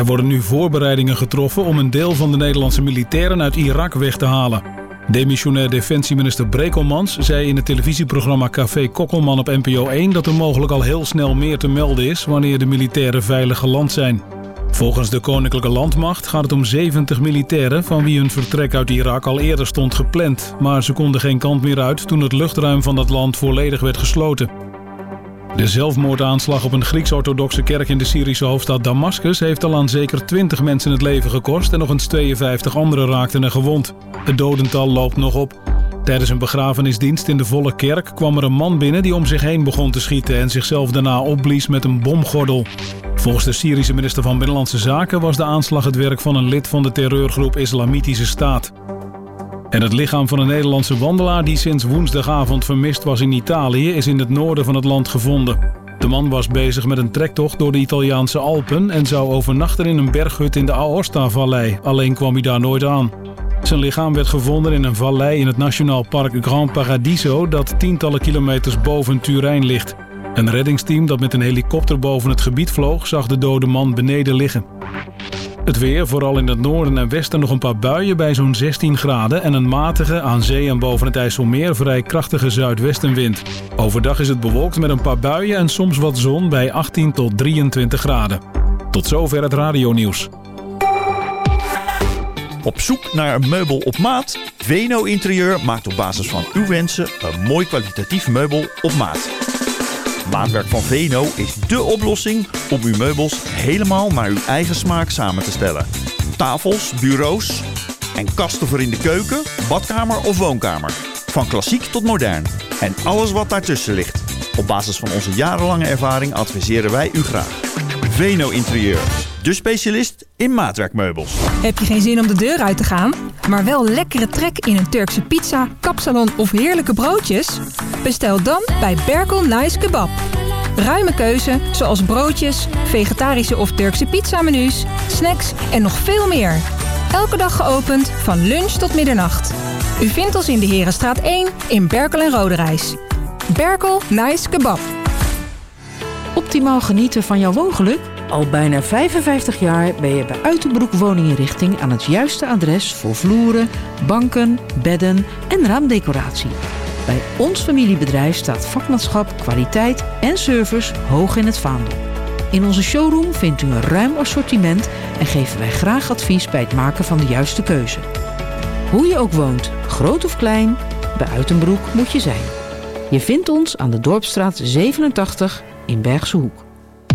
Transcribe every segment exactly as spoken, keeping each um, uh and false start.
Er worden nu voorbereidingen getroffen om een deel van de Nederlandse militairen uit Irak weg te halen. Demissionair defensieminister Brekelmans zei in het televisieprogramma Café Kokkelman op N P O één dat er mogelijk al heel snel meer te melden is wanneer de militairen veilig geland zijn. Volgens de Koninklijke Landmacht gaat het om zeventig militairen van wie hun vertrek uit Irak al eerder stond gepland. Maar ze konden geen kant meer uit toen het luchtruim van dat land volledig werd gesloten. De zelfmoordaanslag op een Grieks-orthodoxe kerk in de Syrische hoofdstad Damascus heeft al aan zeker twintig mensen het leven gekost en nog eens tweeënvijftig anderen raakten er gewond. Het dodental loopt nog op. Tijdens een begrafenisdienst in de volle kerk kwam er een man binnen die om zich heen begon te schieten en zichzelf daarna opblies met een bomgordel. Volgens de Syrische minister van Binnenlandse Zaken was de aanslag het werk van een lid van de terreurgroep Islamitische Staat. En het lichaam van een Nederlandse wandelaar die sinds woensdagavond vermist was in Italië is in het noorden van het land gevonden. De man was bezig met een trektocht door de Italiaanse Alpen en zou overnachten in een berghut in de Aosta-vallei. Alleen kwam hij daar nooit aan. Zijn lichaam werd gevonden in een vallei in het Nationaal Park Gran Paradiso dat tientallen kilometers boven Turijn ligt. Een reddingsteam dat met een helikopter boven het gebied vloog zag de dode man beneden liggen. Het weer, vooral in het noorden en westen nog een paar buien bij zo'n zestien graden en een matige, aan zee en boven het IJsselmeer vrij krachtige zuidwestenwind. Overdag is het bewolkt met een paar buien en soms wat zon bij achttien tot drieëntwintig graden. Tot zover het radionieuws. Op zoek naar een meubel op maat? Veno Interieur maakt op basis van uw wensen een mooi kwalitatief meubel op maat. Maatwerk van Veno is dé oplossing om uw meubels helemaal naar uw eigen smaak samen te stellen. Tafels, bureaus en kasten voor in de keuken, badkamer of woonkamer. Van klassiek tot modern. En alles wat daartussen ligt. Op basis van onze jarenlange ervaring adviseren wij u graag. Veno Interieur, de specialist in maatwerkmeubels. Heb je geen zin om de deur uit te gaan, maar wel lekkere trek in een Turkse pizza, kapsalon of heerlijke broodjes? Bestel dan bij Berkel Nice Kebab. Ruime keuze, zoals broodjes, vegetarische of Turkse pizzamenu's, snacks en nog veel meer. Elke dag geopend van lunch tot middernacht. U vindt ons in de Herenstraat één in Berkel en Roderijs. Berkel Nice Kebab. Optimaal genieten van jouw woongeluk? Al bijna vijfenvijftig jaar ben je bij Uitenbroek Woninginrichting aan het juiste adres voor vloeren, banken, bedden en raamdecoratie. Bij ons familiebedrijf staat vakmanschap, kwaliteit en service hoog in het vaandel. In onze showroom vindt u een ruim assortiment en geven wij graag advies bij het maken van de juiste keuze. Hoe je ook woont, groot of klein, bij Uitenbroek moet je zijn. Je vindt ons aan de Dorpsstraat zevenentachtig in Bergse Hoek.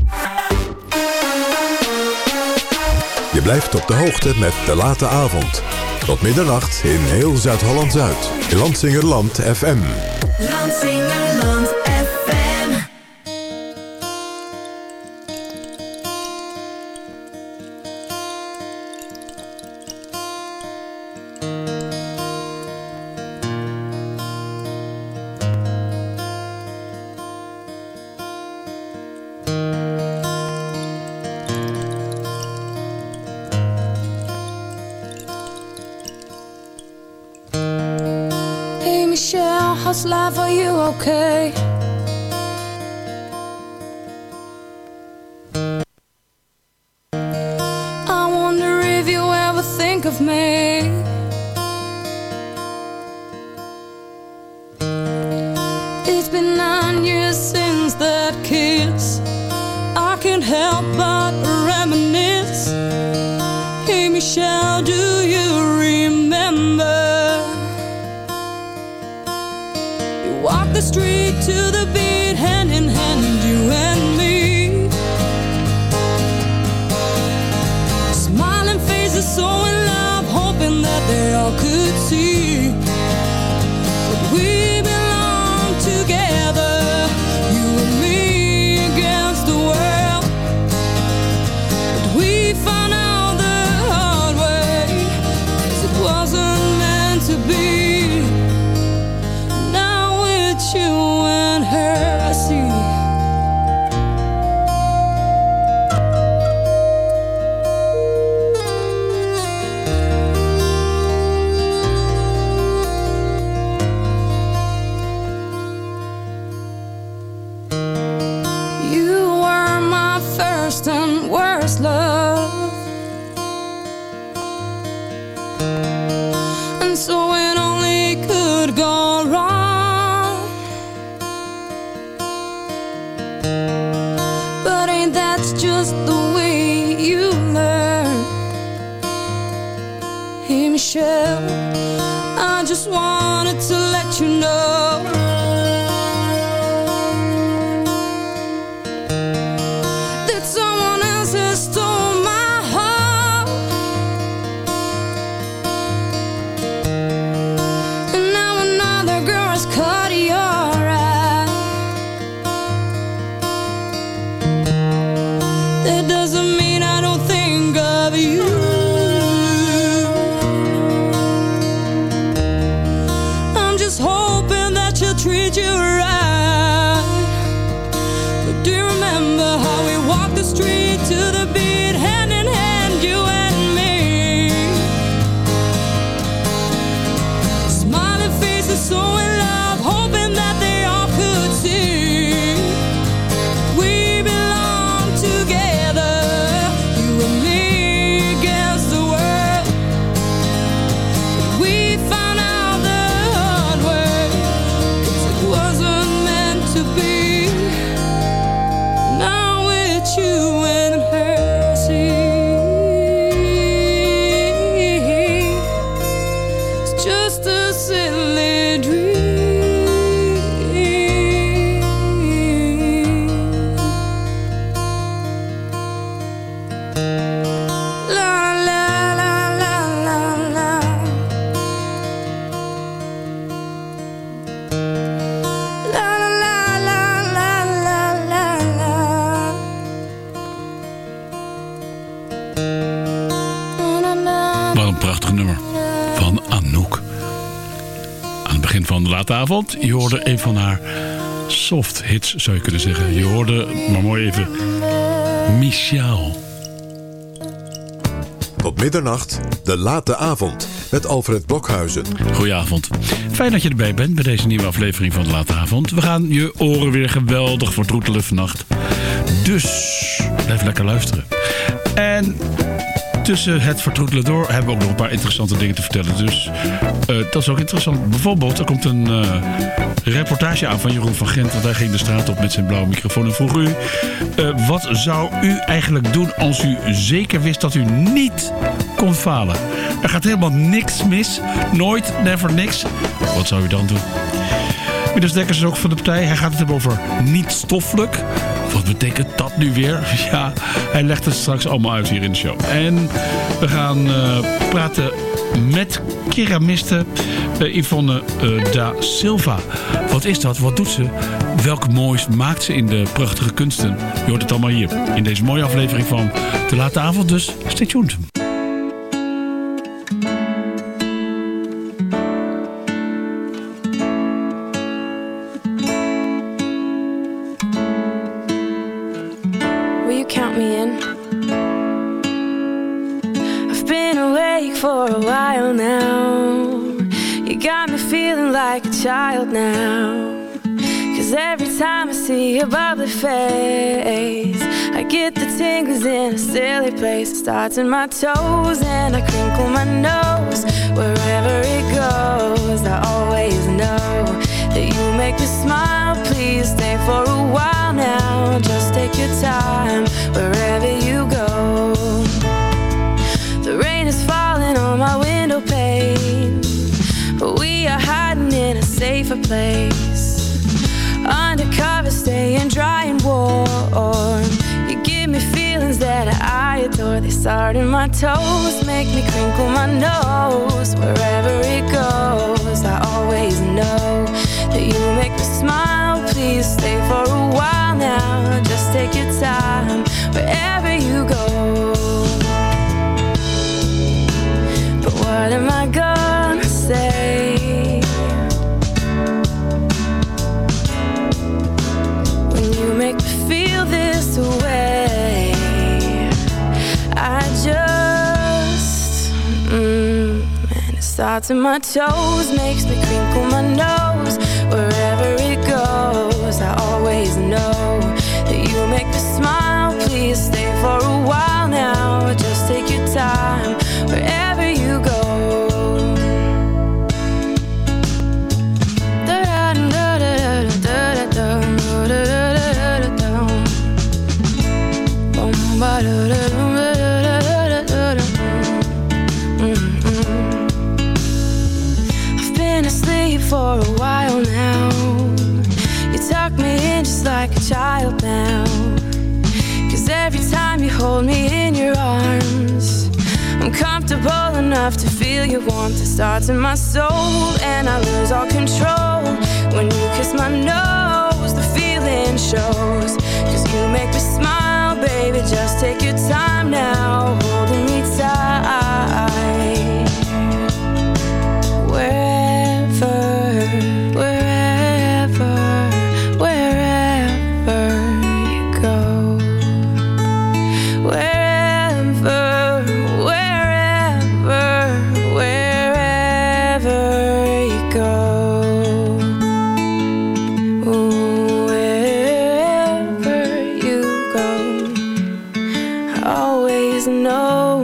Je blijft op de hoogte met De Late Avond. Tot middernacht in heel Zuid-Holland-Zuid. Lansingerland F M. Lansingerland F M. How's life, are you okay? I wonder if you ever think of me. It's been nine years since that kiss. I can't help but reminisce. Hey Michelle, do you remember? Walk the street to the beat, hand in hand, you and me. Smiling faces, so in love, hoping that they you learn. Hey Michelle, I just wanted to let you know that someone else has stolen my heart, and now another girl has caught your eye. That doesn't mean I don't think of you. Hoping that she'll treat you right. But do you remember how we walked the street to the beat, hand in hand, you and me? Smiling faces, so in love, hoping that they all could see we belong together, you and me against the world. But we found out the wasn't meant to be. Now it's you and her, see. It's just a silly dream. La la la la la la. Wat een prachtig nummer van Anouk. Aan het begin van de late avond, je hoorde een van haar soft hits, zou je kunnen zeggen. Je hoorde, maar mooi even, Michel. Tot middernacht, de late avond, met Alfred Blokhuizen. Goedenavond. Fijn dat je erbij bent bij deze nieuwe aflevering van de late avond. We gaan je oren weer geweldig vertroetelen vannacht. Dus blijf lekker luisteren. En tussen het vertroetelen door hebben we ook nog een paar interessante dingen te vertellen. Dus uh, dat is ook interessant. Bijvoorbeeld, er komt een uh, reportage aan van Jeroen van Gent. Want hij ging de straat op met zijn blauwe microfoon en vroeg u... Uh, wat zou u eigenlijk doen als u zeker wist dat u niet kon falen? Er gaat helemaal niks mis. Nooit, never niks. Wat zou u dan doen? Midas Dekkers is ook van de partij. Hij gaat het hebben over niet stoffelijk. Wat betekent dat nu weer? Ja, hij legt het straks allemaal uit hier in de show. En we gaan uh, praten met keramiste uh, Yvonne uh, da Silva. Wat is dat? Wat doet ze? Welk moois maakt ze in de prachtige kunsten? Je hoort het allemaal hier in deze mooie aflevering van De Late Avond. Dus stay tuned. For a while now, you got me feeling like a child now. Cause every time I see your bubbly face, I get the tingles in a silly place. It starts in my toes and I crinkle my nose. Wherever it goes, I always know that you make me smile. Please stay for a while now. Just take your time wherever you go. The rain is falling on my window pane, but we are hiding in a safer place. Undercover, staying dry and warm. You give me feelings that I adore. They start in my toes, make me crinkle my nose. Wherever it goes, I always know that you make me smile. Please stay for a while now. Just take your time wherever you go. What am I gonna say when you make me feel this way? I just, mm, and it starts in my toes, makes me crinkle my nose. Wherever it goes, I always know that you make me smile. Please stay for a while now. Just take your time wherever you go. Ba-da-da-da-da-da-da-da-da. now. Cause every time you hold me in your arms, I'm comfortable enough to feel your warmth that starts in my soul. And I lose all control when you kiss my nose, the feeling shows. Cause you make me smile, baby, just take your time now, holding me tight. Wherever, wherever, wherever you go. Wherever, wherever, wherever you go. Wherever you go, I always know.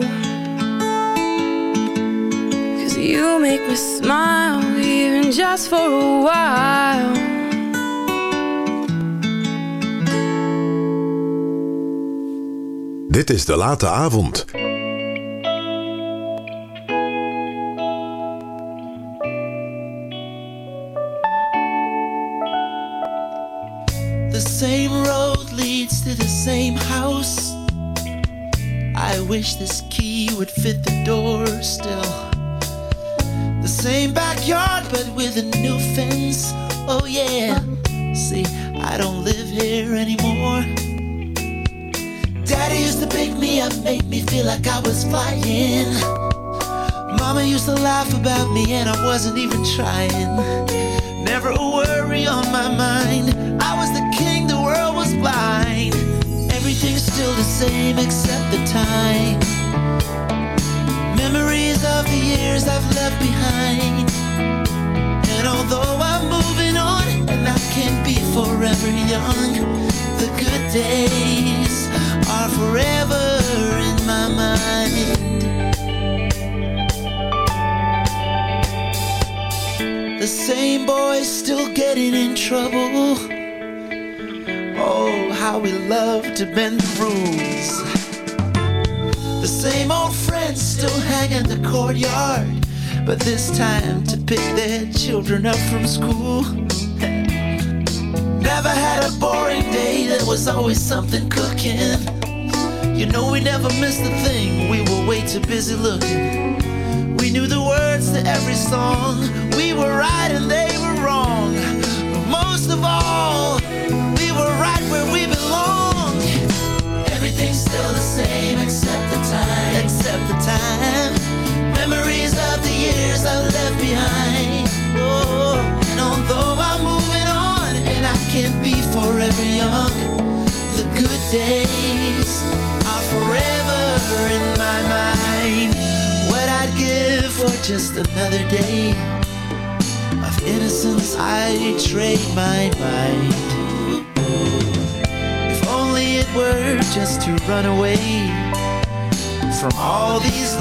Cause you make me smile, even just for a while. Dit is De Late Avond. The same road leads to the same house. I wish this key would fit the door still. The same backyard but with a new fence. Oh yeah. See, I don't live here anymore. Daddy used to pick me up, make me feel like I was flying. Mama used to laugh about me and I wasn't even trying. Never a worry on my mind. I was the king, the world was blind. Everything's still the same except the time. Memories of the years I've left behind. And although I'm moving on and I can't be forever young, the good days are forever in my mind. The same boys still getting in trouble. Oh, how we love to bend the rules. The same old friends still hang in the courtyard, but this time to pick their children up from school. Never had a boring day, there was always something cooking. You know we never missed a thing, we were way too busy looking. We knew the words to every song, we were right and they were wrong. But most of all, we were right where we belong. Everything's still the same except the time, except the time. Memories of the years I left behind. Oh, and although I'm moving on and I can't be forever young, the good days are forever in my mind. What I'd give for just another day of innocence, I'd trade my mind. If only it were just to run away from all these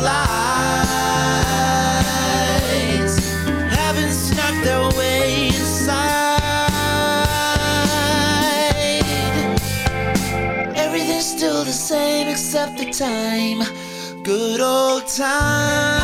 lies, having snuck their way inside. Everything's still the same except the time. Good old time.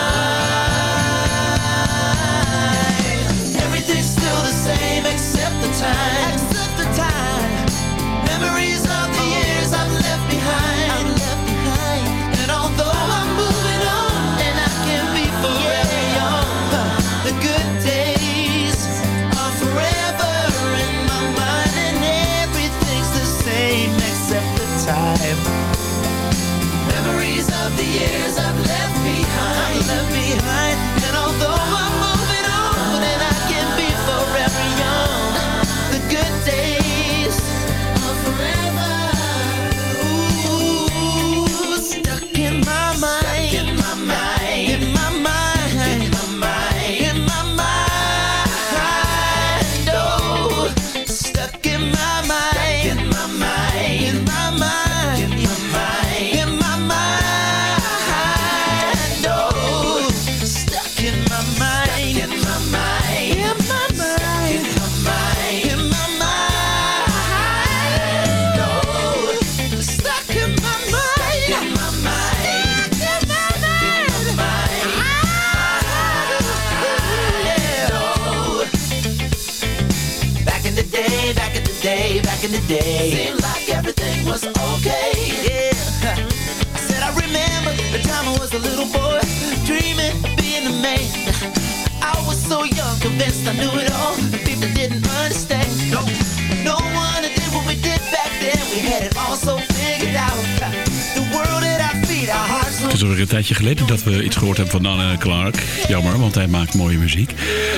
Everything's still the same except the time. Except the time. Memories of the years I've left behind. I've left behind. And although I'm moving on and I can't be forever young, the good days are forever in my mind. And everything's the same except the time. Memories of the years I've left behind, I've left behind. And although I'm moving on and I can be forever young, the good days are forever. Ooh, stuck in my mind, in my mind, in my mind, in my mind, in my mind. Oh, stuck in my mind, in my mind, in my mind, in my mind. in the day. Seemed like everything was okay. Yeah. I said I remember the time I was a little boy, dreaming of being a man. I was so young, convinced I knew it all. People didn't understand. No, no one did what we did back then. We had it all so figured out. The world at our feet, our hearts. Het is alweer een tijdje geleden dat we iets gehoord hebben van Dan Clark. Jammer, want hij maakt mooie muziek.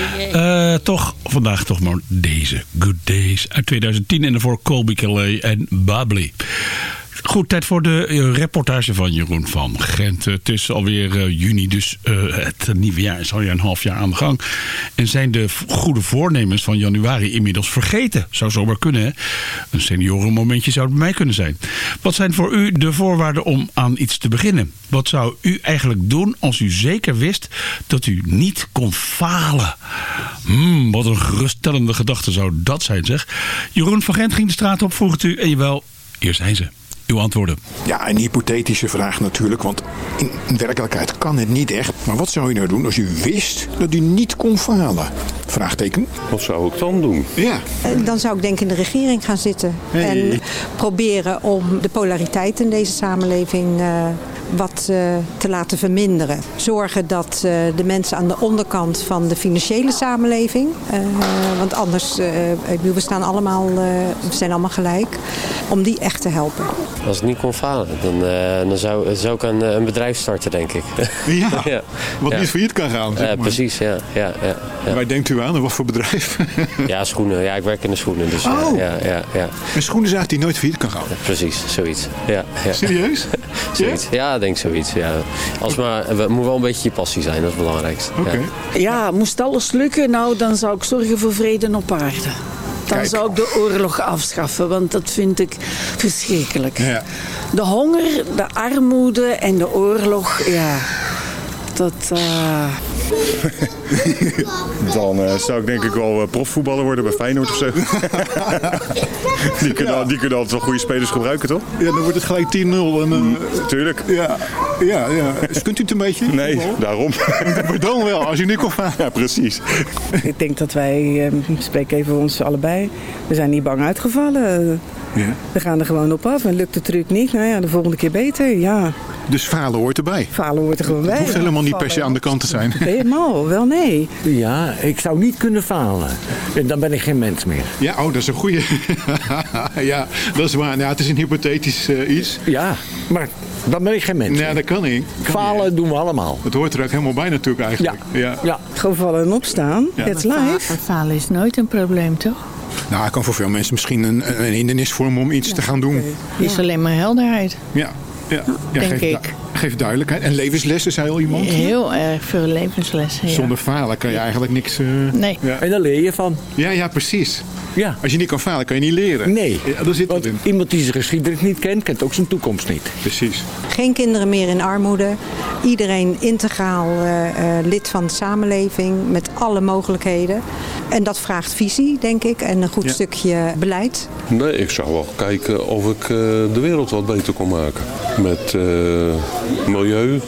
Uh, toch, vandaag toch maar deze. Good Days uit tweeduizend tien en daarvoor Colby Calais en Bubbly. Goed, tijd voor de uh, reportage van Jeroen van Gent. Het is alweer uh, juni, dus uh, het nieuwe jaar is alweer een half jaar aan de gang. En zijn de v- goede voornemens van januari inmiddels vergeten? Zou zomaar kunnen, hè? Een seniorenmomentje zou het bij mij kunnen zijn. Wat zijn voor u de voorwaarden om aan iets te beginnen? Wat zou u eigenlijk doen als u zeker wist dat u niet kon falen? Hmm, wat een geruststellende gedachte zou dat zijn, zeg. Jeroen van Gent ging de straat op, vroeg het u en jawel, hier zijn ze. Uw antwoorden. Ja, een hypothetische vraag natuurlijk, want in werkelijkheid kan het niet echt. Maar wat zou u nou doen als u wist dat u niet kon falen? Vraagteken. Wat zou ik dan doen? Ja. Dan zou ik denk in de regering gaan zitten. Hey. En proberen om de polariteit in deze samenleving uh, wat uh, te laten verminderen. Zorgen dat uh, de mensen aan de onderkant van de financiële samenleving, uh, want anders, uh, we staan allemaal, uh, we zijn allemaal gelijk, om die echt te helpen. Als ik niet kon falen, dan, uh, dan zou, zou ik een, een bedrijf starten, denk ik. Ja, ja. Wat ja. niet failliet kan gaan. Zeg maar. uh, precies, ja. ja, ja, ja. Waar denkt u aan en wat voor bedrijf? Ja, schoenen. Ja, ik werk in de schoenen. Dus, oh, ja, ja, ja. Een schoenenzaak die nooit failliet kan gaan? Ja, precies, zoiets. Ja, ja. Serieus? zoiets. Ja, ik denk zoiets. Ja. Als maar, het moet wel een beetje je passie zijn, dat is het belangrijkste. Okay. Ja. ja, moest alles lukken, nou dan zou ik zorgen voor vrede op aarde. Dan Kijk. zou ik de oorlog afschaffen, want dat vind ik verschrikkelijk. Ja. De honger, de armoede en de oorlog, ja, dat... Uh... Dan uh, zou ik denk ik wel uh, profvoetballer worden bij Feyenoord of zo. die, kunnen, ja. die kunnen altijd wel goede spelers gebruiken, toch? Ja, dan wordt het gelijk tien nul. En, uh, mm, tuurlijk. Ja, ja, ja. Dus kunt u het een beetje? Nee, voetbal? Daarom. Maar dan wel, als je niet kon gaan. Ja, precies. Ik denk dat wij, uh, ik spreek even voor ons allebei, we zijn niet bang uitgevallen. Ja. We gaan er gewoon op af en lukt de truc niet, nou ja, de volgende keer beter, ja. Dus falen hoort erbij? Falen hoort er gewoon bij. Het hoeft helemaal niet per se aan de kant te zijn. Helemaal, wel nee. Ja, ik zou niet kunnen falen. En dan ben ik geen mens meer. Ja, oh, dat is een goeie. Ja, dat is waar. Ja, het is een hypothetisch uh, iets. Ja, maar dan ben ik geen mens meer. Ja, dat kan niet. Kan falen niet. Doen we allemaal. Dat hoort er ook helemaal bij natuurlijk eigenlijk. Ja, ja. ja. Gewoon vallen en opstaan. Ja. It's life. Falen is nooit een probleem, toch? Nou, het kan voor veel mensen misschien een, een hindernis vormen om iets ja. te gaan doen. Het is alleen maar helderheid. Ja, ja. ja denk geef, ik. Du- geef duidelijkheid. En levenslessen, zei al iemand? Heel erg veel levenslessen, ja. Zonder falen kan je eigenlijk niks... Uh, nee. Ja. En daar leer je van. Ja, ja, precies. Ja. Als je niet kan falen, kan je niet leren. Nee, ja, daar zit want het in. Iemand die zijn geschiedenis niet kent, kent ook zijn toekomst niet. Precies. Geen kinderen meer in armoede. Iedereen integraal uh, uh, lid van de samenleving met alle mogelijkheden. En dat vraagt visie, denk ik, en een goed ja. stukje beleid. Nee, ik zou wel kijken of ik uh, de wereld wat beter kon maken. Met uh, milieu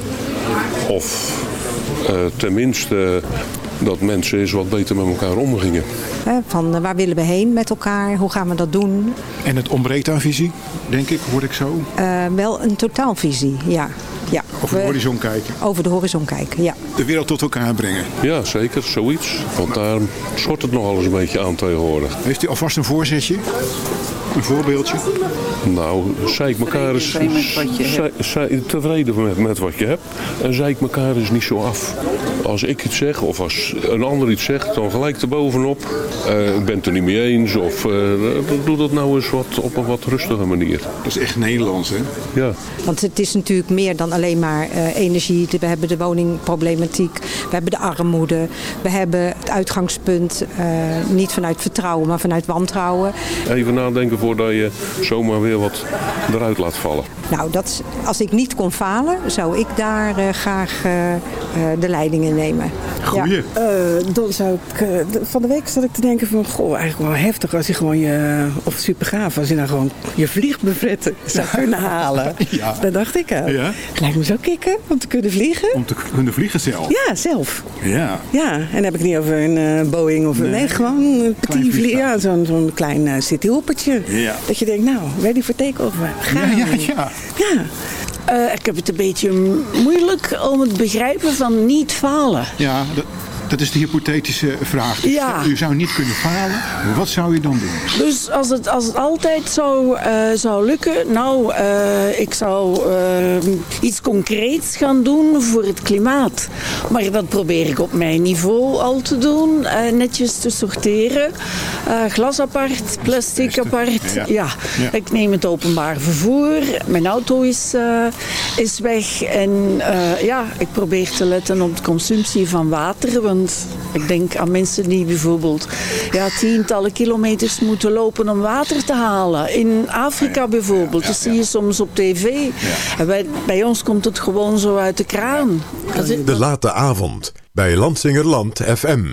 of uh, tenminste dat mensen eens wat beter met elkaar omgingen. Van uh, waar willen we heen met elkaar? Hoe gaan we dat doen? En het ontbreekt aan visie, denk ik, hoor ik zo? Uh, wel een totaalvisie, ja. ja. Over de horizon kijken? Over de horizon kijken, ja. De wereld tot elkaar brengen? Ja, zeker, zoiets. Want daar schort het nog alles een beetje aan tegenwoordig. Heeft u alvast een voorzetje? Een voorbeeldje? Nou, zeik elkaar eens tevreden met, met wat je hebt. En zeik elkaar eens niet zo af. Als ik iets zeg of als een ander iets zegt, dan gelijk erbovenop. Uh, ik ben het er niet mee eens. Of uh, doe dat nou eens wat, op een wat rustige manier. Dat is echt Nederlands, hè? Ja. Want het is natuurlijk meer dan alleen maar uh, energie. We hebben de woningproblematiek. We hebben de armoede. We hebben het uitgangspunt uh, niet vanuit vertrouwen, maar vanuit wantrouwen. Even nadenken voordat je zomaar weer wat eruit laat vallen. Nou, dat, als ik niet kon falen, zou ik daar uh, graag uh, uh, de leiding in nemen. Goeie. Ja. Uh, dan zou ik, uh, van de week zat ik te denken van, goh, eigenlijk wel heftig als je gewoon je, of super gaaf, als je nou gewoon je vliegbrevetten zou kunnen halen. Ja. Dat dacht ik aan. Ja. Lijkt me zo kicken om te kunnen vliegen. Om te kunnen vliegen zelf? Ja, zelf. Ja. Ja, en dan heb ik niet over een uh, Boeing of een, nee, nee gewoon een petit vlieg, ja, zo'n, zo'n klein uh, cityhoppertje. Ja. Dat je denkt, nou, ready for take-off. Gaan ja, we. ja, ja. Ja. Uh, ik heb het een beetje moeilijk om het begrijpen van niet falen. Ja, dat, dat is de hypothetische vraag. Ja. U zou niet kunnen falen. Wat zou u dan doen? Dus als het, als het altijd zou, uh, zou lukken, nou, uh, ik zou uh, iets concreets gaan doen voor het klimaat. Maar dat probeer ik op mijn niveau al te doen. Uh, netjes te sorteren. Uh, glas apart, plastic apart. Ja. Ja. Ja. Ik neem het openbaar vervoer. Mijn auto is, uh, is weg. En uh, ja, ik probeer te letten op de consumptie van water. Want ik denk aan mensen die bijvoorbeeld ja, tientallen kilometers moeten lopen om water te halen. In Afrika bijvoorbeeld, dat zie je soms op tv. En bij, bij ons komt het gewoon zo uit de kraan. De late avond bij Lansingerland F M.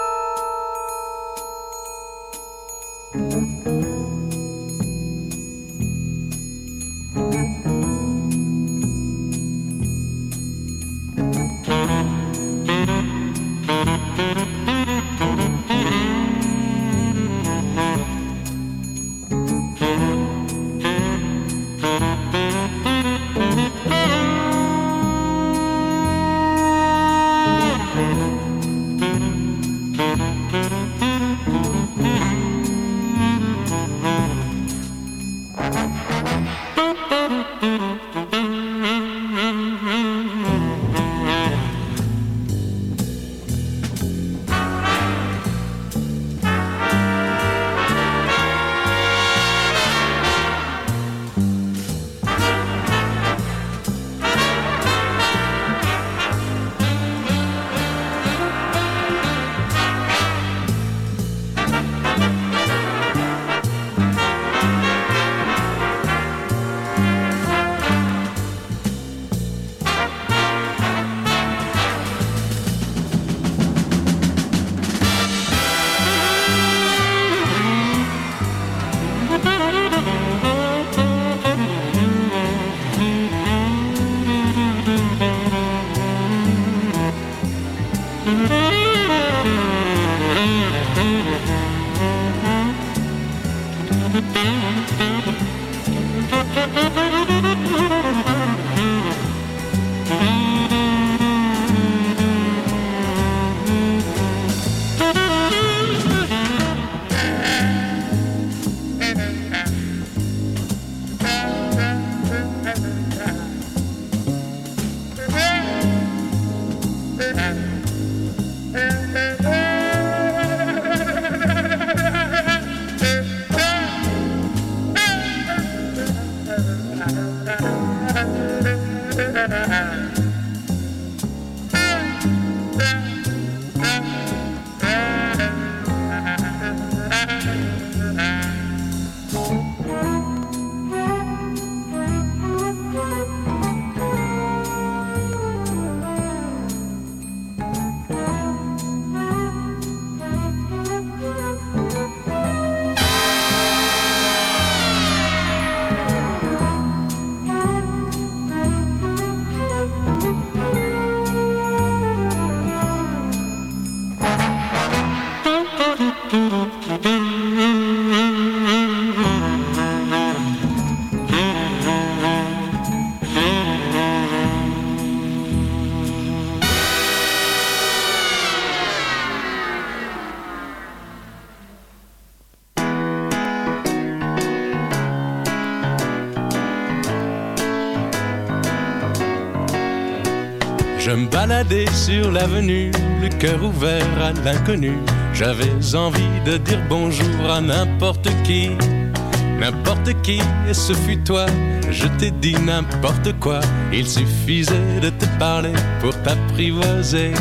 Je me baladais sur l'avenue, le cœur ouvert à l'inconnu. J'avais envie de dire bonjour à n'importe qui, n'importe qui, et ce fut toi. Je t'ai dit n'importe quoi, il suffisait de te parler pour t'apprivoiser.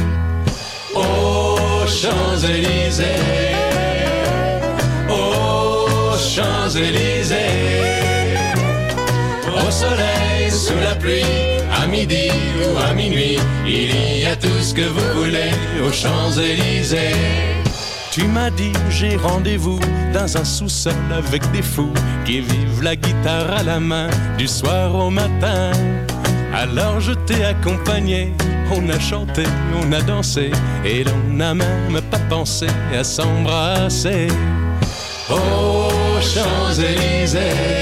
Aux Champs-Élysées, aux Champs-Élysées, au soleil, sous la pluie, à midi ou à minuit, il y a tout ce que vous voulez aux Champs-Élysées. Tu m'as dit j'ai rendez-vous dans un sous-sol avec des fous qui vivent la guitare à la main du soir au matin. Alors je t'ai accompagné, on a chanté, on a dansé et l'on n'a même pas pensé à s'embrasser. Aux aux Champs-Élysées,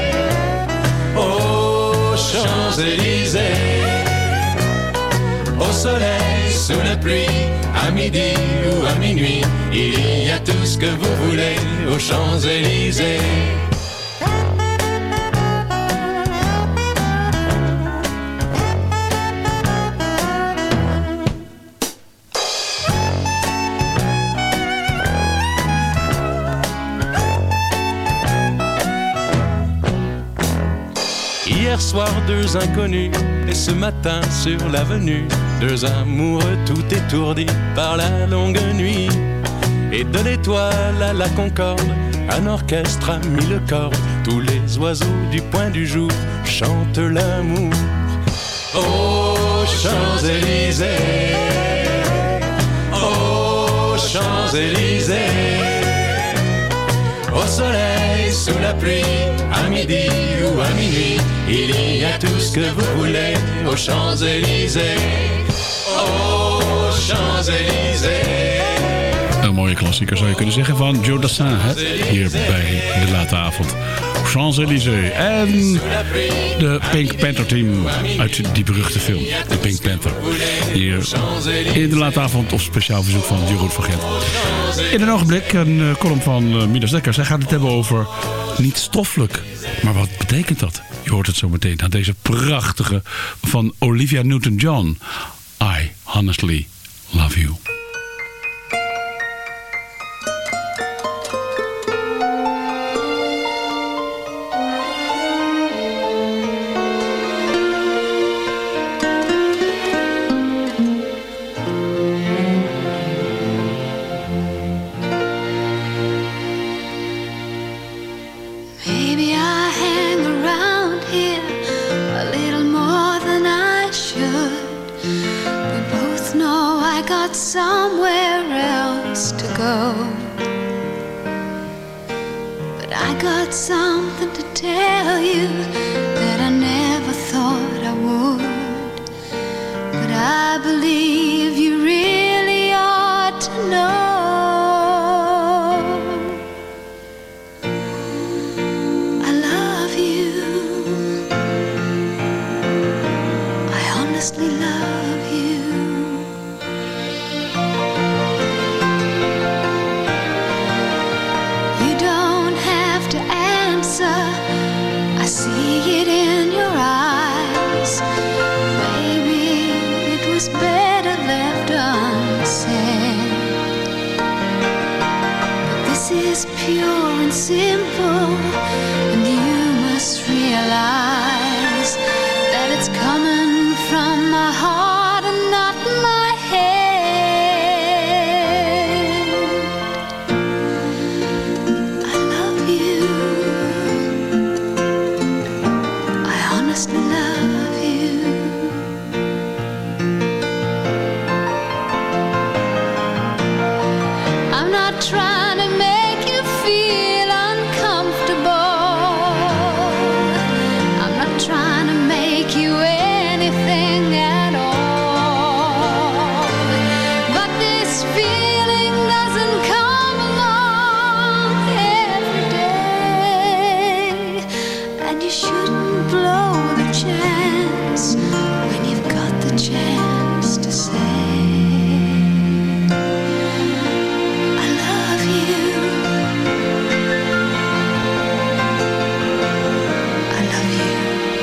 aux Champs-Élysées, au soleil, sous la pluie, à midi ou à minuit, il y a tout ce que vous voulez aux Champs-Élysées. Hier soir, deux inconnus, et ce matin sur l'avenue, deux amoureux tout étourdis par la longue nuit. Et de l'étoile à la Concorde, un orchestre a mis le corps. Tous les oiseaux du point du jour chantent l'amour. Aux Champs-Élysées, aux Champs-Élysées, au soleil, sous la pluie, à midi ou à minuit, il y a tout ce que vous voulez aux Champs-Élysées, aux Champs-Élysées. Een mooie klassieker zou je kunnen zeggen van Joe Dassin, hè? Hier bij de late avond. Champs-Élysées en de Pink Panther team uit die beruchte film, de Pink Panther. Hier in de late avond op speciaal verzoek van Jeroen van Gent. In een ogenblik een uh, column van uh, Midas Dekkers. Hij gaat het hebben over niet stoffelijk. Maar wat betekent dat? Je hoort het zo meteen na deze prachtige van Olivia Newton-John. I honestly love you. Somewhere else to go, but I got something to tell you that I never thought I would, but I believe you really ought to know. I love you, I honestly love you. I see it in your eyes. Maybe it was better left unsaid. But this is pure and simple, and you must realize that it's coming from my heart and not my head. I love you, honestly love you. I'm not trying to make you feel uncomfortable. I'm not trying to make you anything at all. But this feeling doesn't come along every day, and you shouldn't blow the chance when you've got the chance to say I love you, I love you,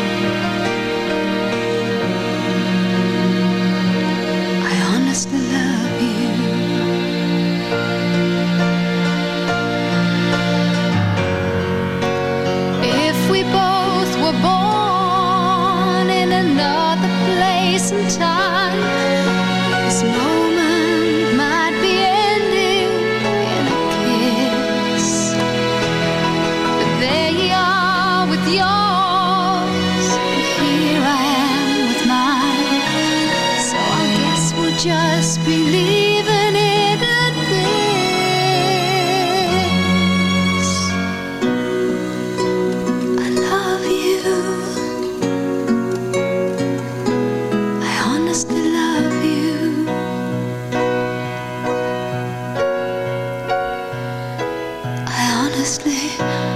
I honestly love you. If we both were born in another place and time, this moment might be ending in a kiss. But there you are with yours, and here I am with mine. So I guess we'll just be leaving it at this. I love you, I honestly love you. I honestly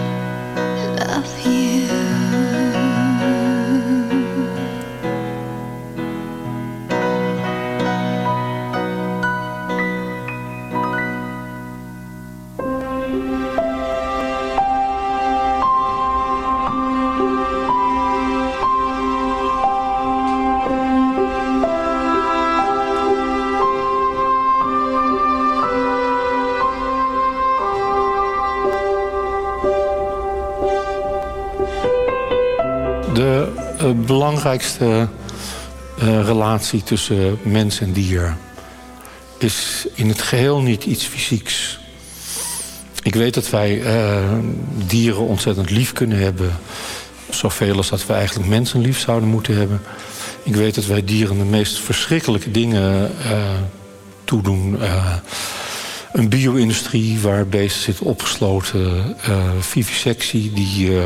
de belangrijkste uh, relatie tussen mens en dier is in het geheel niet iets fysieks. Ik weet dat wij uh, dieren ontzettend lief kunnen hebben. Zoveel als dat we eigenlijk mensen lief zouden moeten hebben. Ik weet dat wij dieren de meest verschrikkelijke dingen uh, toedoen. Uh, een bio-industrie waar beesten zitten opgesloten. Uh, vivisectie die uh,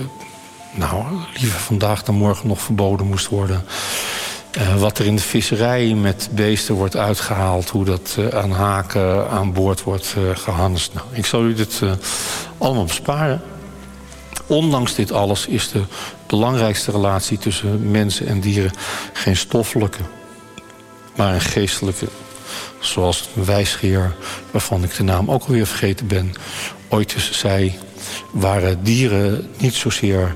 nou, liever vandaag dan morgen nog verboden moest worden. Uh, wat er in de visserij met beesten wordt uitgehaald. Hoe dat uh, aan haken aan boord wordt uh, gehanst. Nou, ik zal u dit uh, allemaal besparen. Ondanks dit alles is de belangrijkste relatie tussen mensen en dieren geen stoffelijke, maar een geestelijke. Zoals een wijsgeer, waarvan ik de naam ook alweer vergeten ben, ooit eens zei, waren dieren niet zozeer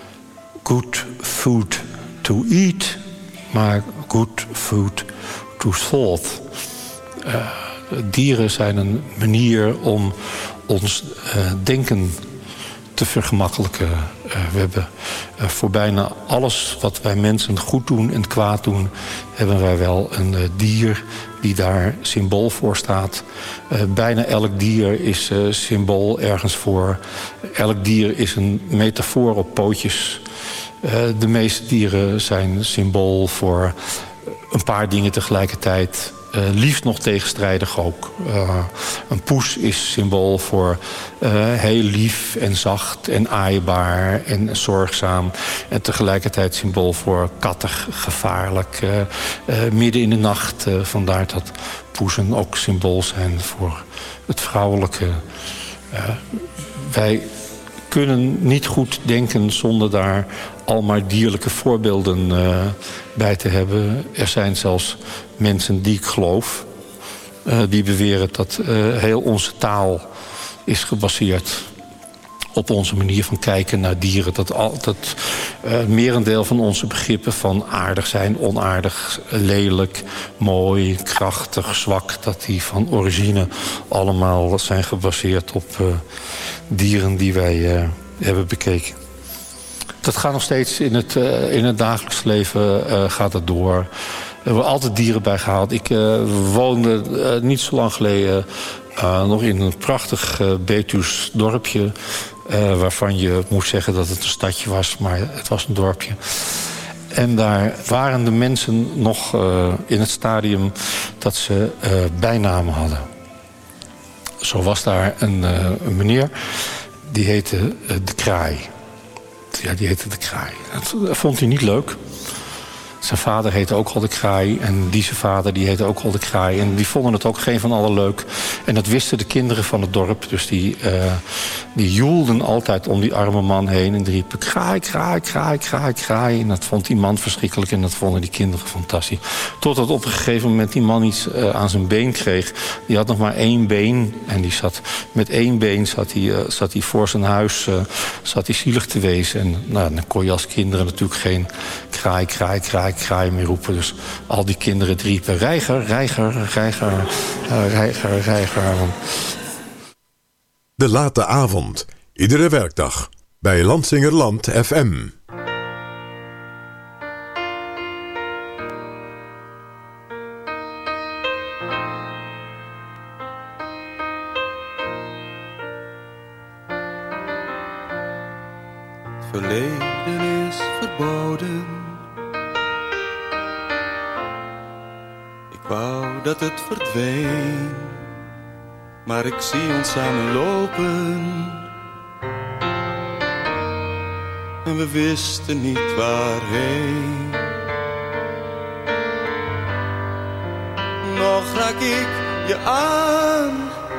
good food to eat, maar good food to thought. Uh, dieren zijn een manier om ons uh, denken te vergemakkelijken. Uh, we hebben uh, voor bijna alles wat wij mensen goed doen en kwaad doen, hebben wij wel een uh, dier die daar symbool voor staat. Uh, bijna elk dier is uh, symbool ergens voor. Elk dier is een metafoor op pootjes. Uh, de meeste dieren zijn symbool voor een paar dingen tegelijkertijd. Uh, liefst nog tegenstrijdig ook. Uh, een poes is symbool voor uh, heel lief en zacht en aaibaar en zorgzaam. En tegelijkertijd symbool voor kattig, gevaarlijk. Uh, uh, midden in de nacht. Uh, vandaar dat poesen ook symbool zijn voor het vrouwelijke. Uh, wij kunnen niet goed denken zonder daar al maar dierlijke voorbeelden uh, bij te hebben. Er zijn zelfs mensen die ik geloof, uh, die beweren dat uh, heel onze taal is gebaseerd op onze manier van kijken naar dieren. Dat, al, dat uh, merendeel van onze begrippen van aardig zijn, onaardig, lelijk, mooi, krachtig, zwak, dat die van origine allemaal zijn gebaseerd op uh, dieren die wij uh, hebben bekeken. Dat gaat nog steeds in het, uh, in het dagelijks leven uh, gaat het door. Er worden altijd dieren bij gehaald. Ik uh, woonde uh, niet zo lang geleden uh, nog in een prachtig uh, Betuws dorpje. Uh, waarvan je moest zeggen dat het een stadje was, maar het was een dorpje. En daar waren de mensen nog uh, in het stadium dat ze uh, bijnamen hadden. Zo was daar een, uh, een meneer, die heette uh, De Kraai. Ja, die heette De Kraai. Dat vond hij niet leuk. Zijn vader heette ook al De Kraai. En die zijn vader die heette ook al De Kraai. En die vonden het ook geen van allen leuk. En dat wisten de kinderen van het dorp. Dus die, uh, die joelden altijd om die arme man heen. En die riepen kraai, kraai, kraai, kraai, kraai. En dat vond die man verschrikkelijk. En dat vonden die kinderen fantastisch. Totdat op een gegeven moment die man iets uh, aan zijn been kreeg. Die had nog maar één been. En die zat met één been zat hij, uh, zat hij voor zijn huis uh, zat hij zielig te wezen. En nou, dan kon je als kinderen natuurlijk geen kraai, kraai, kraai. kraai meer roepen. Dus al die kinderen riepen reiger, reiger, reiger, uh, reiger, reiger. De Late Avond. Iedere werkdag. Bij Lansingerland F M. Het verleden is verboden. Ik wou dat het verdween, maar ik zie ons samen lopen. En we wisten niet waarheen. Nog raak ik je aan,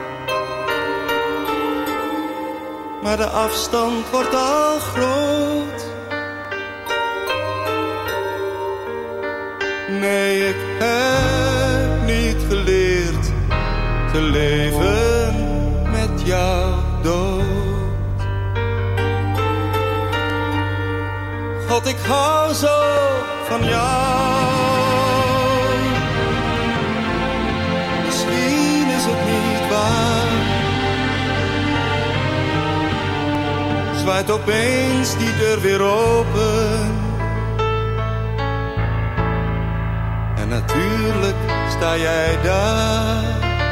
maar de afstand wordt al groot. Nee, ik heb niet geleerd te leven met jouw dood. God, ik hou zo van jou. Misschien is het niet waar. Zwaait opeens die deur weer open. natuurlijk sta jij daar.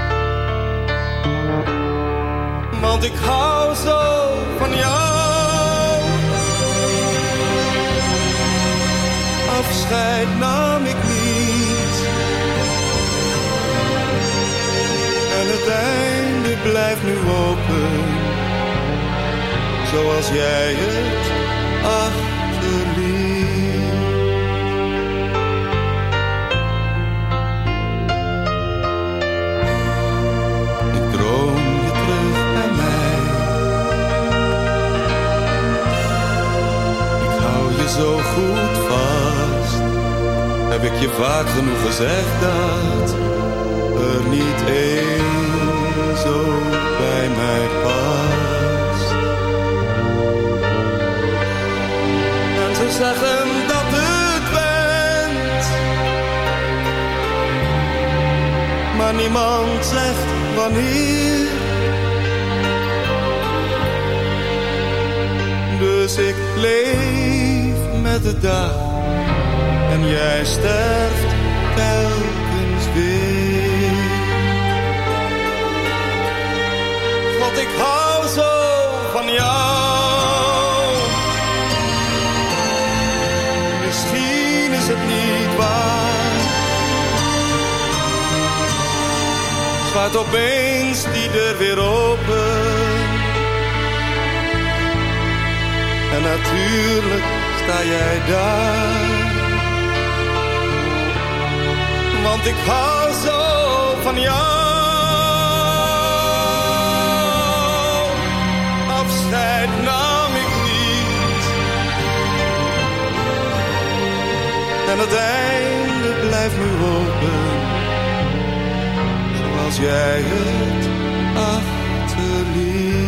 Want ik hou zo van jou. Afscheid nam ik niet. En het einde blijft nu open. Zoals jij het achterliet. Ik droom je terug bij mij. Ik hou je zo goed vast. Heb ik je vaak genoeg gezegd dat er niet één zo bij mij past. En ze zeggen dat het went, maar niemand zegt wanneer. Dus ik leef met de dag en jij sterft telkens weer. Want ik hou zo van jou. Misschien is het niet waar. Slaat opeens die deur weer open. En natuurlijk sta jij daar. Want ik hou zo van jou. Afscheid nam ik niet. En het einde blijft nu open. Zoals jij het achterliet.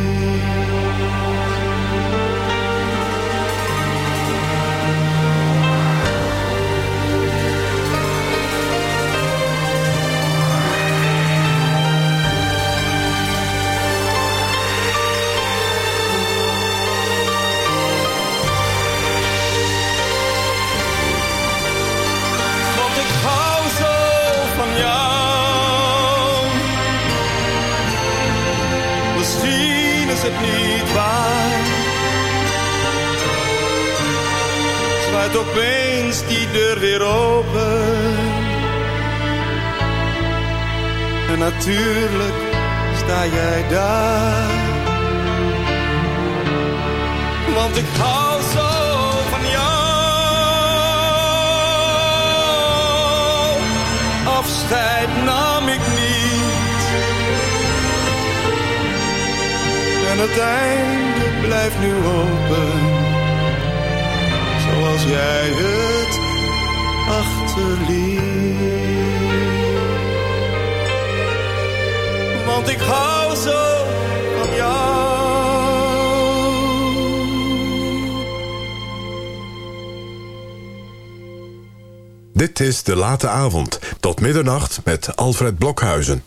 Het niet waar. Sluit opeens die deur weer open. En natuurlijk sta jij daar. Want ik hou zo van jou. Afscheid nam ik niet. En het einde blijft nu open. Zoals jij het achterliet. Want ik hou zo van jou. Dit is De Late Avond. Tot middernacht met Alfred Blokhuizen.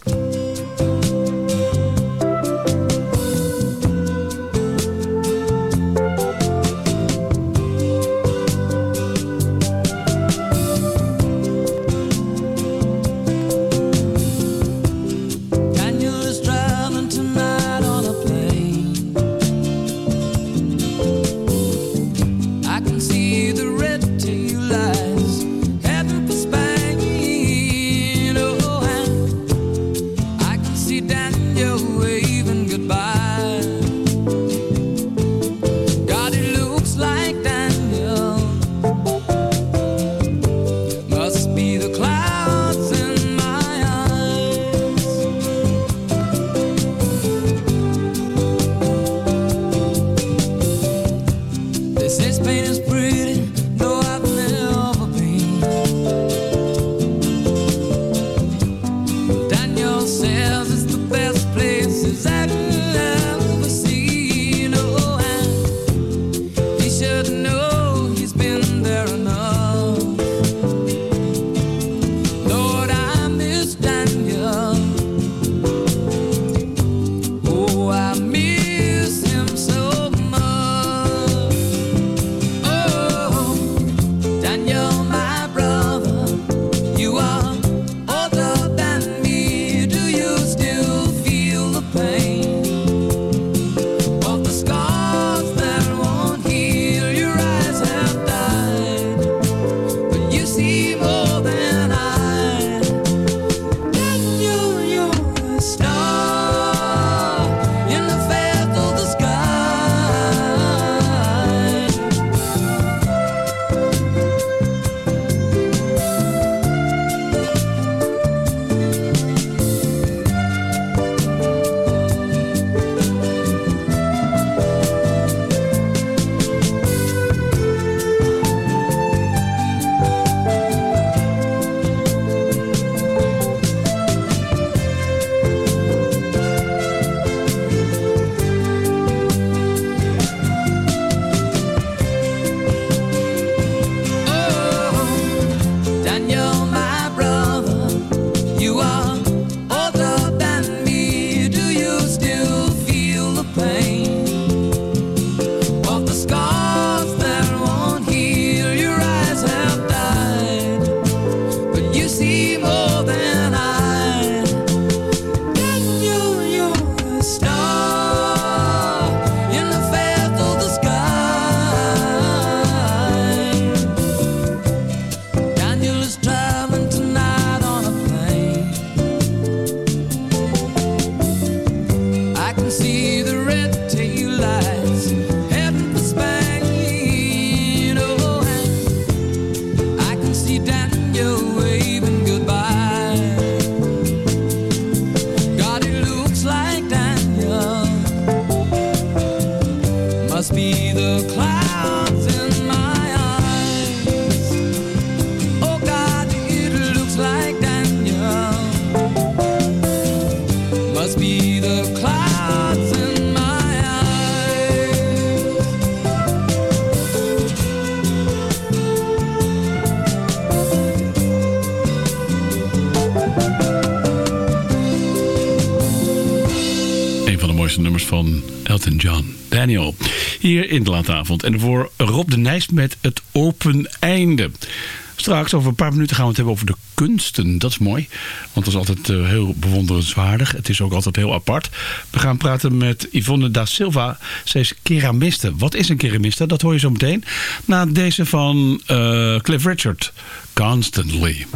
allermooiste nummers van Elton John. Daniel, hier in de late avond. En voor Rob de Nijs met Het Open Einde. Straks, over een paar minuten, gaan we het hebben over de kunsten. Dat is mooi, want dat is altijd uh, heel bewonderenswaardig. Het is ook altijd heel apart. We gaan praten met Yvonne da Silva. Zij is keramiste. Wat is een keramiste? Dat hoor je zo meteen. Na deze van uh, Cliff Richard, Constantly.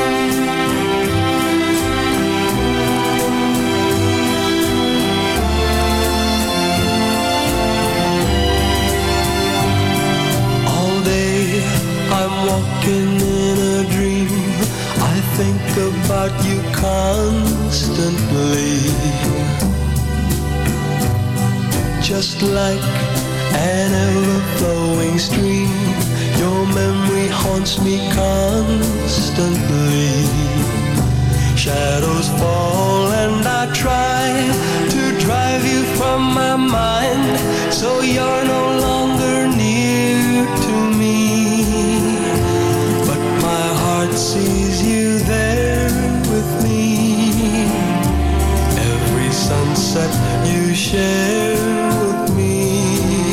Walking in a dream, I think about you constantly. Just like an ever-flowing stream, your memory haunts me constantly. Shadows fall and I try to drive you from my mind, so you're no longer near to me. Sees you there with me. Every sunset you share with me.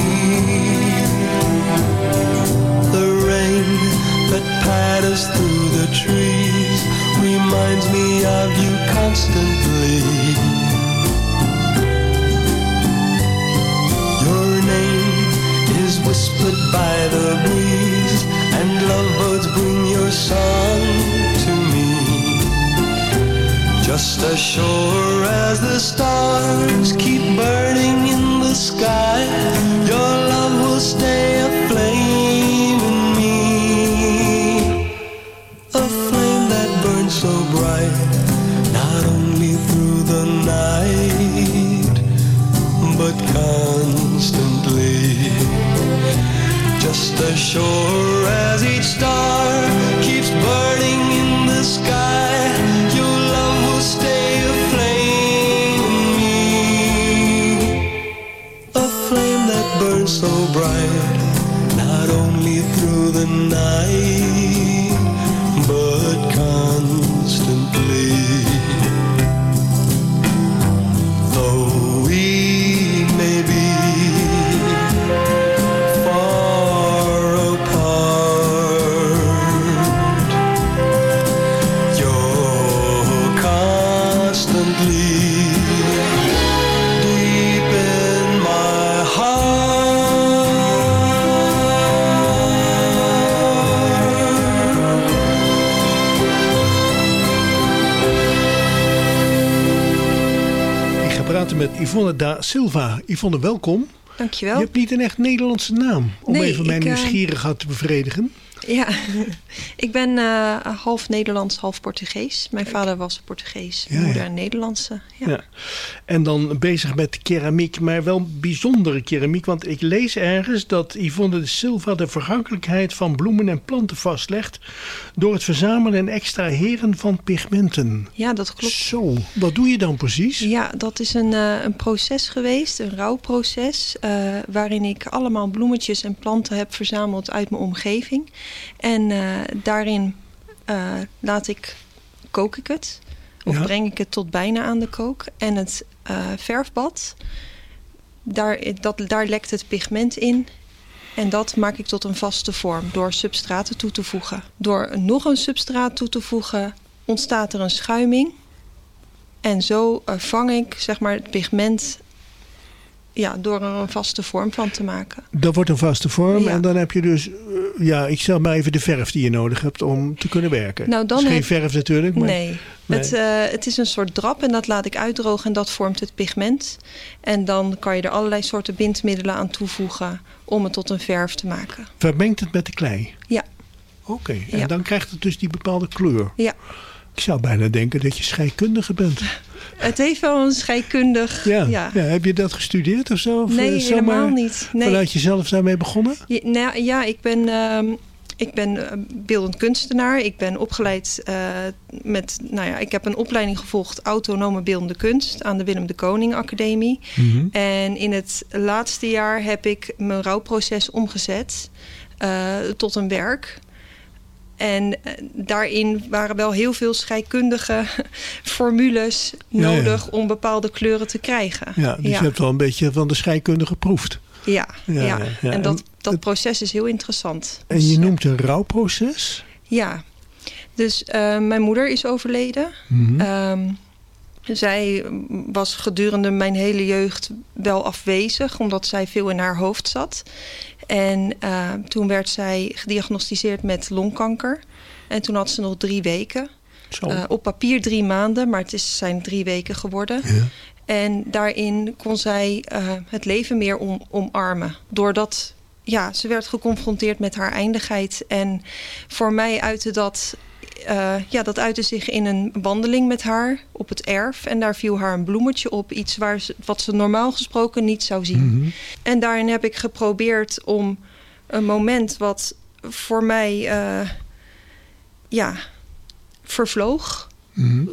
The rain that patters through the trees reminds me of you constantly. Your name is whispered by the breeze, and lovebirds bring your song to me. Just as sure as the stars keep burning in the sky, your love will stay aflame in me. A flame that burns so bright, not only through the night, but constantly. Just as sure as each star keeps burning in the sky, your love will stay aflame in me. A flame that burns so bright, not only through the night, but constantly. Though we may be met Yvonne da Silva. Yvonne, welkom. Dankjewel. Je hebt niet een echt Nederlandse naam, om nee, even mijn ik, uh... nieuwsgierigheid te bevredigen. Ja, ik ben uh, half Nederlands, half Portugees. Mijn vader was Portugees, mijn ja, moeder een ja. Nederlandse. Ja. Ja. En dan bezig met keramiek, maar wel bijzondere keramiek. Want ik lees ergens dat Yvonne de Silva de vergankelijkheid van bloemen en planten vastlegt door het verzamelen en extraheren van pigmenten. Ja, dat klopt. Zo, wat doe je dan precies? Ja, dat is een, uh, een proces geweest, een rouwproces, uh, waarin ik allemaal bloemetjes en planten heb verzameld uit mijn omgeving. En uh, daarin uh, laat ik, kook ik het. Of ja. breng ik het tot bijna aan de kook. En het uh, verfbad, daar, dat, daar lekt het pigment in. En dat maak ik tot een vaste vorm door substraten toe te voegen. Door nog een substraat toe te voegen ontstaat er een schuiming. En zo uh, vang ik zeg maar, het pigment ja, door er een vaste vorm van te maken. Dat wordt een vaste vorm ja. En dan heb je dus, uh, ja, ik zeg maar even de verf die je nodig hebt om te kunnen werken. Nou, dan is geen heb... verf natuurlijk. Maar... Nee, nee. Het, uh, het is een soort drap en dat laat ik uitdrogen en dat vormt het pigment. En dan kan je er allerlei soorten bindmiddelen aan toevoegen om het tot een verf te maken. Vermengt het met de klei? Ja. Oké, okay. En ja. dan krijgt het dus die bepaalde kleur? Ja. Ik zou bijna denken dat je scheikundige bent. Het heeft wel een scheikundig... Ja, ja. ja. Heb je dat gestudeerd of zo? Of nee, helemaal niet. Nee. Vanuit jezelf daarmee begonnen? Ja, nou, ja, ik ben, uh, ik ben beeldend kunstenaar. Ik ben opgeleid uh, met... Nou ja, ik heb een opleiding gevolgd autonome beeldende kunst aan de Willem de Koning Academie. Mm-hmm. En in het laatste jaar heb ik mijn rouwproces omgezet uh, tot een werk. En uh, daarin waren wel heel veel scheikundige formules nodig ja, ja. om bepaalde kleuren te krijgen. Ja, dus ja. je hebt wel een beetje van de scheikunde geproefd. Ja, ja, ja. ja. en dat, dat proces is heel interessant. En je noemt een rouwproces? Ja, dus uh, mijn moeder is overleden. Mm-hmm. Um, zij was gedurende mijn hele jeugd wel afwezig, omdat zij veel in haar hoofd zat. En uh, toen werd zij gediagnosticeerd met longkanker. En toen had ze nog drie weken. Uh, op papier drie maanden, maar het is, zijn drie weken geworden. Ja. En daarin kon zij uh, het leven meer om, omarmen. Doordat ja, ze werd geconfronteerd met haar eindigheid. En voor mij uitte dat... Uh, ja, dat uitte zich in een wandeling met haar op het erf. En daar viel haar een bloemetje op. Iets waar ze, wat ze normaal gesproken niet zou zien. Mm-hmm. En daarin heb ik geprobeerd om een moment wat voor mij uh, ja, vervloog. Mm-hmm.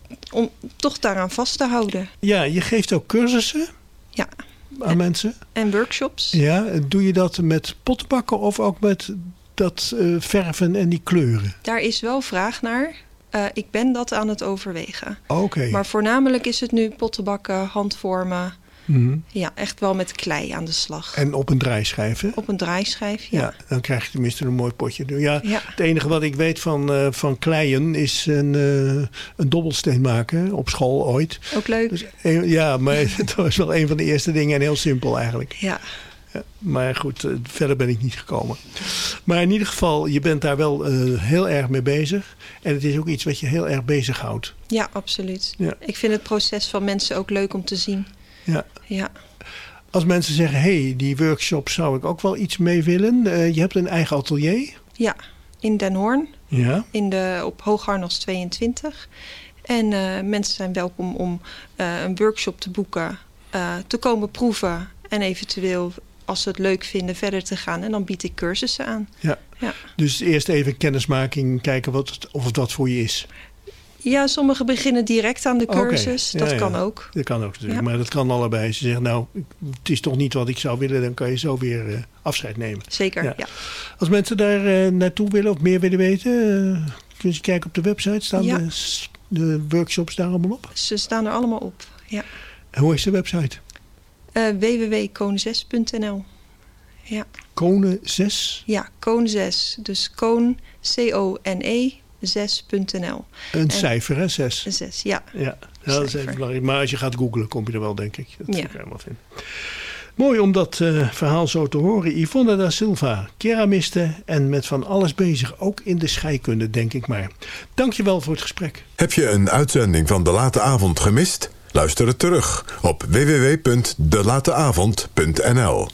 Om toch daaraan vast te houden. Ja, je geeft ook cursussen ja. aan en, mensen. En workshops. Ja, doe je dat met pottenbakken of ook met... dat uh, verven en die kleuren? Daar is wel vraag naar. Uh, ik ben dat aan het overwegen. Oké. Okay. Maar voornamelijk is het nu pottenbakken, handvormen. Mm-hmm. Ja, echt wel met klei aan de slag. En op een draaischijf, hè? Op een draaischijf, ja. Ja, dan krijg je tenminste een mooi potje. Ja, ja. Het enige wat ik weet van, uh, van kleien is een, uh, een dobbelsteen maken. Op school ooit. Ook leuk. Dus, ja, maar het was wel een van de eerste dingen en heel simpel eigenlijk. Ja. Ja, maar goed, uh, verder ben ik niet gekomen. Maar in ieder geval, je bent daar wel uh, heel erg mee bezig. En het is ook iets wat je heel erg bezighoudt. Ja, absoluut. Ja. Ik vind het proces van mensen ook leuk om te zien. Ja. Ja. Als mensen zeggen, hé, hey, die workshop zou ik ook wel iets mee willen. Uh, je hebt een eigen atelier. Ja, in Den Hoorn. Ja. In de, op Hoogharnas tweeëntwintig. En uh, mensen zijn welkom om uh, een workshop te boeken. Uh, te komen proeven. En eventueel, als ze het leuk vinden, verder te gaan. En dan bied ik cursussen aan. Ja. Ja. Dus eerst even kennismaking, kijken wat het, of het wat voor je is. Ja, sommigen beginnen direct aan de cursus. Okay. Ja, dat ja. kan ook. Dat kan ook natuurlijk. Ja. Maar dat kan allebei. Als je zegt, nou, het is toch niet wat ik zou willen, dan kan je zo weer uh, afscheid nemen. Zeker, ja. ja. Als mensen daar uh, naartoe willen of meer willen weten, uh, kun je kijken op de website. Staan ja. de, de workshops daar allemaal op? Ze staan er allemaal op, ja. En hoe is de website? Uh, w w w punt koon zes punt n l. Ja. Konen zes? Ja, Koon zes. Dus Koon, C O N E, zes punt n l. Een en cijfer, hè? Zes? Een zes, ja. Ja, dat is even belangrijk. Maar als je gaat googlen, kom je er wel, denk ik. Dat ja. ik helemaal vind. Mooi om dat uh, verhaal zo te horen. Yvonne da Silva, keramiste en met van alles bezig. Ook in de scheikunde, denk ik maar. Dank je wel voor het gesprek. Heb je een uitzending van De Late Avond gemist? Luister het terug op w w w punt de late avond punt n l.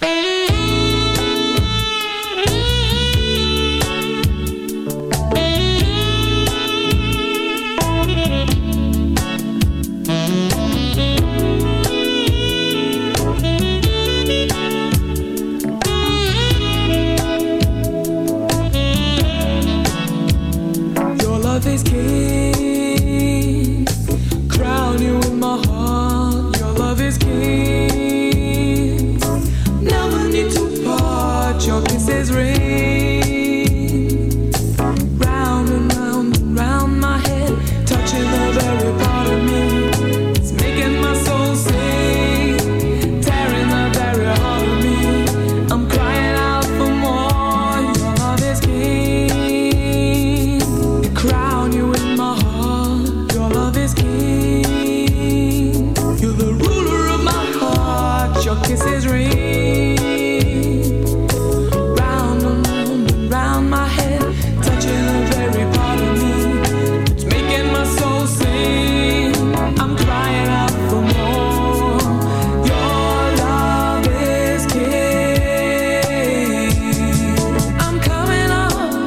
Your love is king, crown you in my heart. Your love is king, never need to part. Your kisses ring, round and round and round my head, touching the very part of me. It's making my soul sing, tearing the very heart of me. I'm crying out for more. Your love is king, crown you in my heart. Your love is king, you're the ruler of my heart. Your kisses ring, round and round and round my head, touching the very part of me. It's making my soul sing, I'm crying out for more. Your love is king, I'm coming up,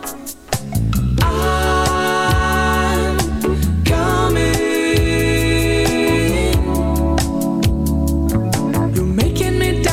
I'm coming. You're making me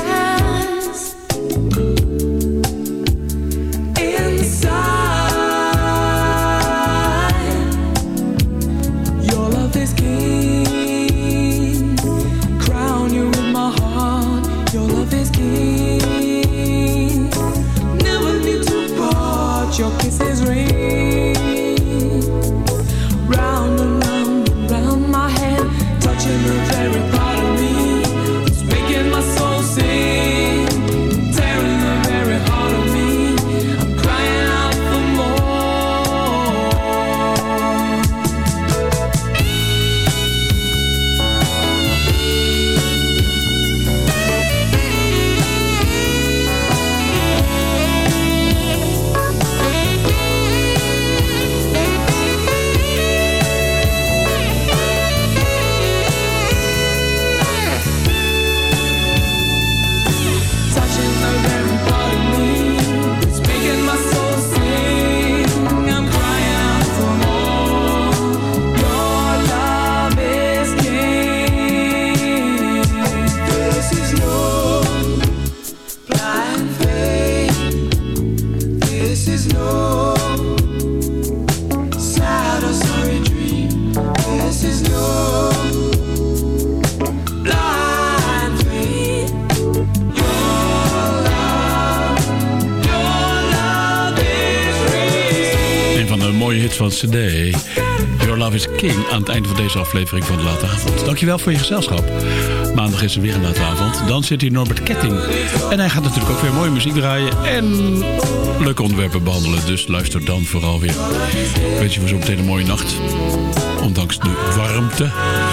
mooie hits van C D. Your Love is King aan het einde van deze aflevering van de Late Avond. Dankjewel voor je gezelschap. Maandag is er weer een Late Avond. Dan zit hier Norbert Ketting. En hij gaat natuurlijk ook weer mooie muziek draaien en leuke onderwerpen behandelen. Dus luister dan vooral weer. Ik wens je voor zo meteen een mooie nacht. Ondanks de warmte.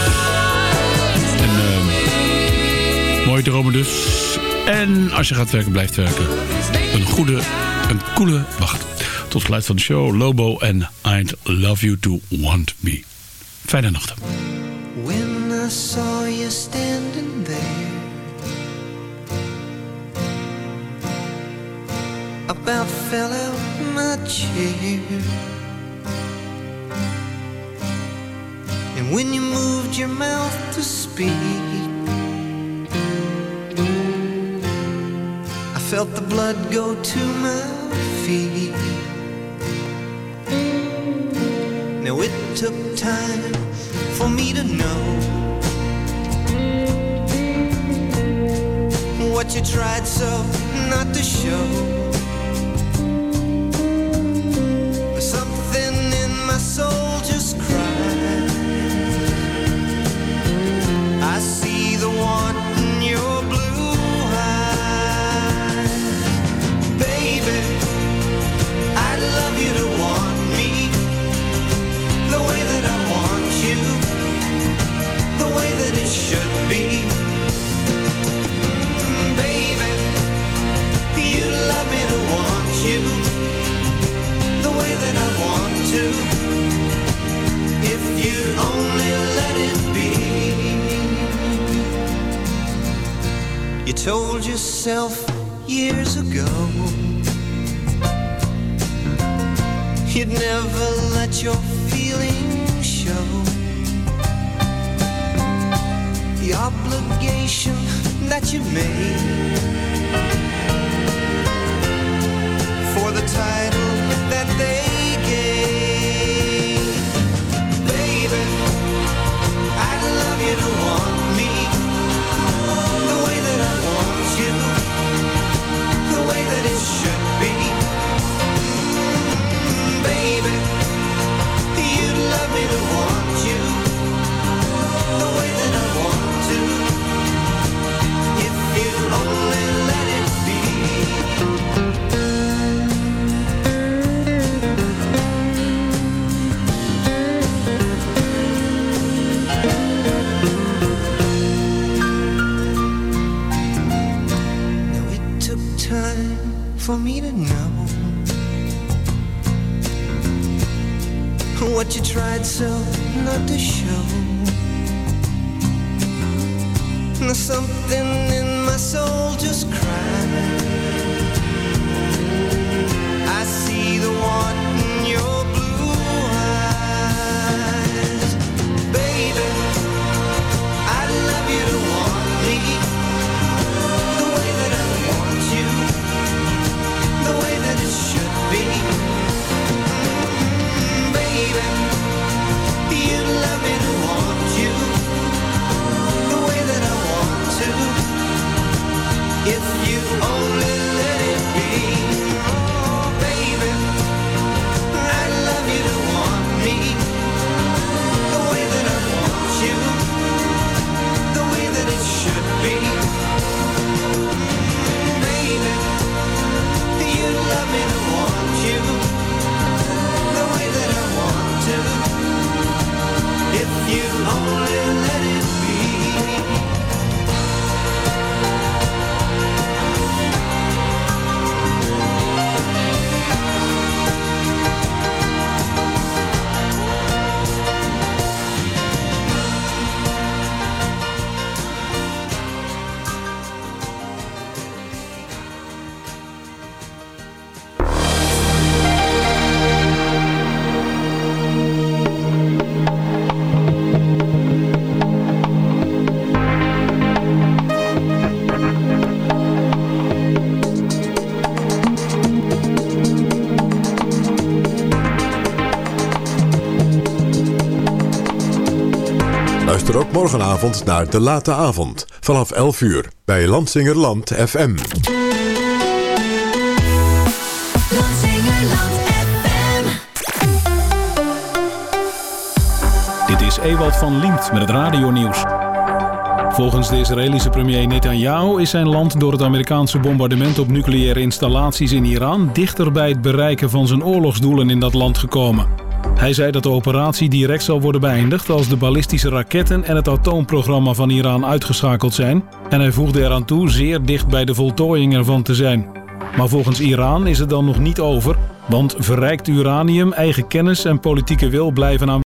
En uh, mooie dromen dus. En als je gaat werken, blijft werken. Een goede, een coole wacht. Tot geluid van de show. Lobo en I'd Love You To Want Me. Fijne nachten. When I saw you standing there, about fell out my chair. And when you moved your mouth to speak, I felt the blood go to my feet. Now it took time for me to know what you tried so not to show. Something in my soul just cried. I see the want in your blue eyes. Baby, I'd love you to want me the way that I want you, the way that it should be. Mm, baby, you'd love me to want you the way that I want to, if you'd only let it be. You told yourself years ago you'd never let your feelings show. The obligation that you made for the title that they gave. Baby, I'd love you to want me the way that I want you, the way that it should be. Mm, baby, you'd love me to want you the way that I want to, if you only let it be. For me to know what you tried so not to show. Now something in my soul just cried. I see the want in your blue eyes. Baby, I'd love you to want me the way that I want you, the way that it should be. Mm, baby, you'd love me to want you the way that I want to, if you only let it be. Oh, baby, I'd love you to want me the way that I want you, the way that it should be. Mm, baby, you'd love me to want you the way that I want to, if you only let it be. Luister ook morgenavond naar De Late Avond vanaf elf uur bij Landsingerland F M. Landsingerland F M. Dit is Ewald van Liemt met het radionieuws. Volgens de Israëlische premier Netanyahu is zijn land door het Amerikaanse bombardement op nucleaire installaties in Iran dichter bij het bereiken van zijn oorlogsdoelen in dat land gekomen. Hij zei dat de operatie direct zal worden beëindigd als de ballistische raketten en het atoomprogramma van Iran uitgeschakeld zijn. En hij voegde eraan toe zeer dicht bij de voltooiing ervan te zijn. Maar volgens Iran is het dan nog niet over, want verrijkt uranium, eigen kennis en politieke wil blijven aan